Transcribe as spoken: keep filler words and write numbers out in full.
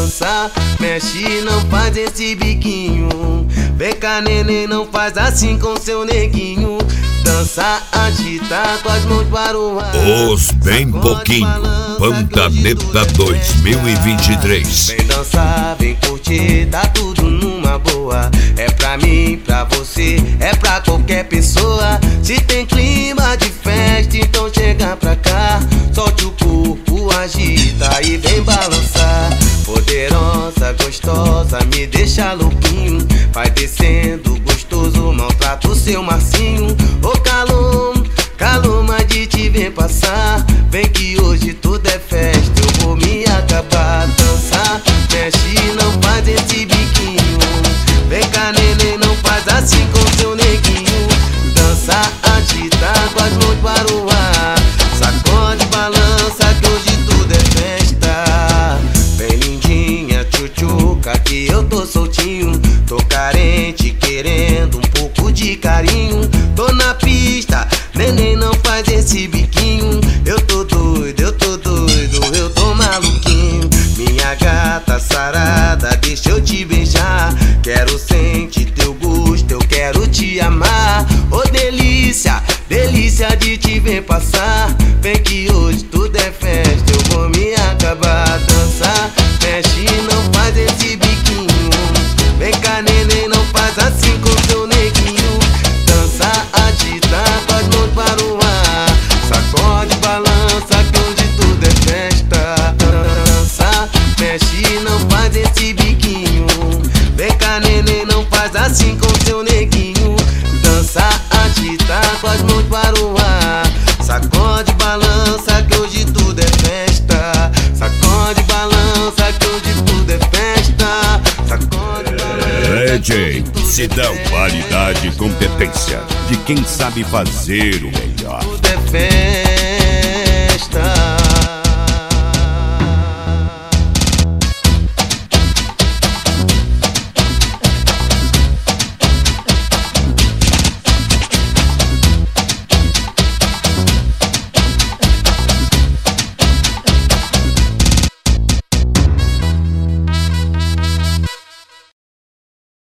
dançar. Mexe, não faz esse biquinho. Vem cá, neném, não faz assim com seu neguinho. Dança, agita com as mãos para o ar. Os Bem Pouquinho, Pantaneta dois mil e vinte e três. Vem dançar, vem curtir, tá tudo numa boa. É pra mim, pra você, é pra qualquer pessoa. Se tem clima de festa, então chega pra cá. Solte o corpo, agita e vem balançar. Poderosa, gostosa, me deixa louquinho. Vai descendo, gostoso, maltrata o seu Marcinho. Ô calor, caloma de te ver passar. Vem que hoje tudo é festa, eu vou me acabar. Dançar, mexe, não faz esse biquinho. Vem cá, neném, não faz assim com seu neguinho. Dança, agita com as mãos para o ar. Sacode, balança que hoje tudo é festa. Vem lindinha, tchutchuca que eu tô soltinho. Tô carente, querendo um pouco de carinho. Tô na pista, neném, não faz esse biquinho. Eu tô doido, eu tô doido, eu tô maluquinho. Minha gata sarada, deixa eu te beijar. Quero sentir teu gosto, eu quero te amar. Ô delícia, delícia de te ver passar. Vem que hoje tudo é festa, eu vou me acabar. Dançar, mexe, não faz esse biquinho. Vem cá, neném, não faz assim com seu neguinho. Dança, agita com as mãos para o ar. Sacode, balança que hoje tudo é festa. Dança, mexe, não faz esse biquinho. Vem cá, neném, não faz assim com seu neguinho. Dança, agita com as mãos para o ar. Sacode, balança que hoje tudo é festa. Sacode, balança que hoje tudo é festa. Sacode, balança. D J Sidão, qualidade e competência de quem sabe fazer o melhor.